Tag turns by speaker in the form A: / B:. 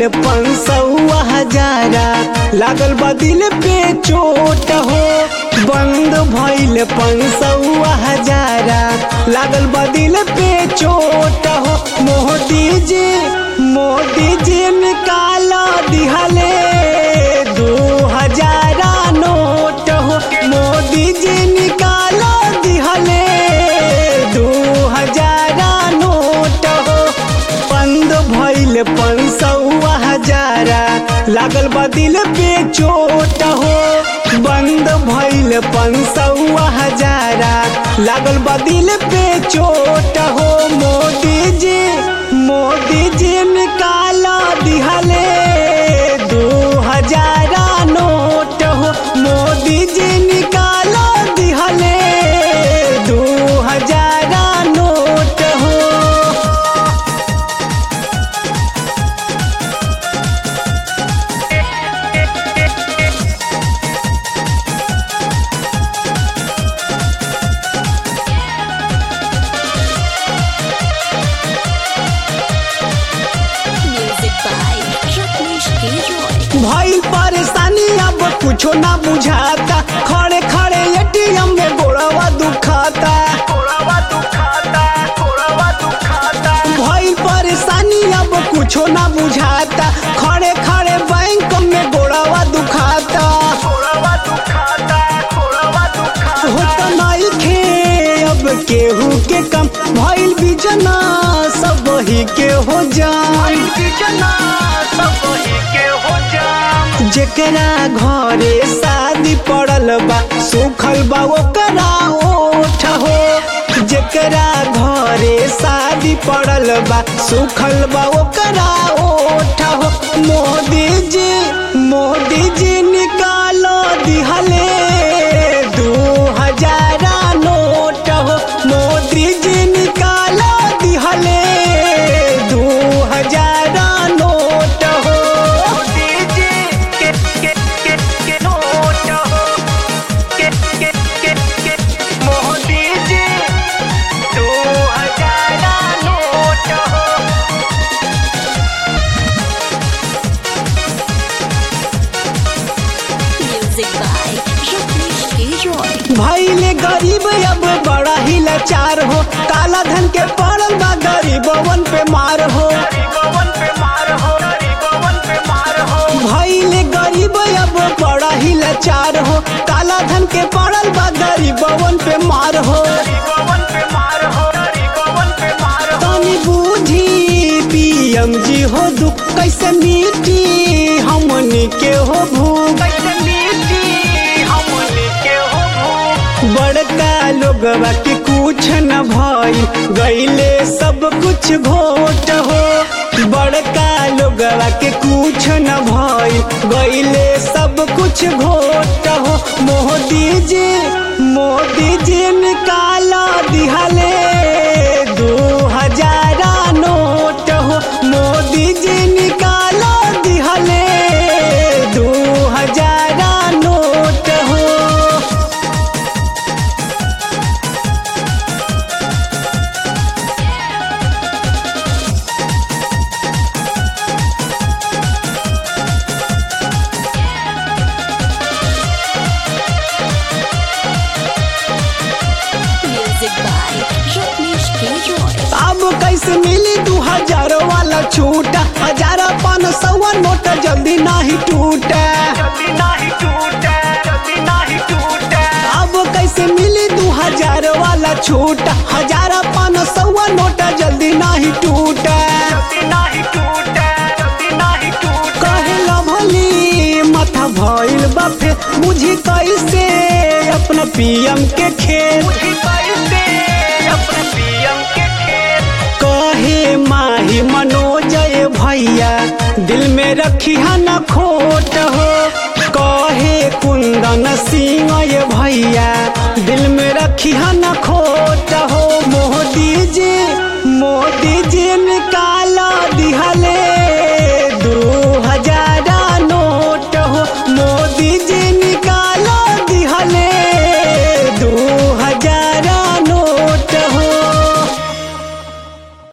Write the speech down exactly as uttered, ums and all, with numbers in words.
A: पंसौआ हजारा लागल बा दिल पे चोट हो। बंद भइल पंसौआ हजारा लागल बा दिल पे चोट हो। मोदी जी मोदी जी निकाला दिहले दो हजारा नोट हो। मोदी जी निकाला दिहले दो हजारा नोट हो। बंद भइल पंसौआ हजारा लागल बा दिल पे चोट हो। बंद भइल पंसौआ हजारा लागल बा दिल पे चोट हो। मोदी जी मोदी जी निकाला दिहले दो हजारा नोट हो। मोदी जी निकाला दिहले दो हजारा नोट हो। भइल परेशानी अब कुछो ना बुझाता। खड़े खड़े एटीएम में गोड़वा दुखाता। भइल परेशानी अब कुछो ना बुझाता। खड़े खड़े बैंक में गोड़वा दुखाता। होता नइखे अब केहू के कम भइल बिजना सब ही के हो जान। जेकरा घरे शादी पड़ल बा सुखल बा ओकरा ओठ हो। जेकरा घरे शादी पड़ल बा सुखल बा ओकरा ओठ हो। मोदी जी मोदी जी निकालो दिहले दो हजारा नोट हो। मोदी जी निकालो दिहले दो हजारा नोट हो। भइले गरीब अब बड़ा ही लाचार हो। काला धन के पड़ल बा गरीबवन पे मार हो। भइले गरीब अब बड़ा ही लाचार हो। काला धन के पड़ल बा गरीबवन पे मार हो। तनी बूझी पीएम जी हो दुख कैसे मिटी हमनी के हो भूख। बड़का लोगवा के कुछ न भइल गईले सब कुछ घोट हो। बड़का लोगवा के कुछ न भइल गईले सब कुछ घोट हो। मोदी जी मोदी जी निकाला दिहले दो हजारा नोट हो। मोदी जी निकाला दिहले दो हजारा नोट हो। अब कैसे मिली दो हजार वाला छूटा। हजार पाँच सौ नोट जल्दी नहीं टूटे। अब कैसे मिली दो हजार वाला छूटा। हजार पाँच सौ नोट जल्दी नहीं टूटे। कहेला भली माथा भइल बाफे बुझी कैसे अपना पीएम के खेल। कहे माही मनोजय भैया दिल में रखी न खोट हो। कहे कुंदन सिंह भैया दिल में रखी न खोट हो।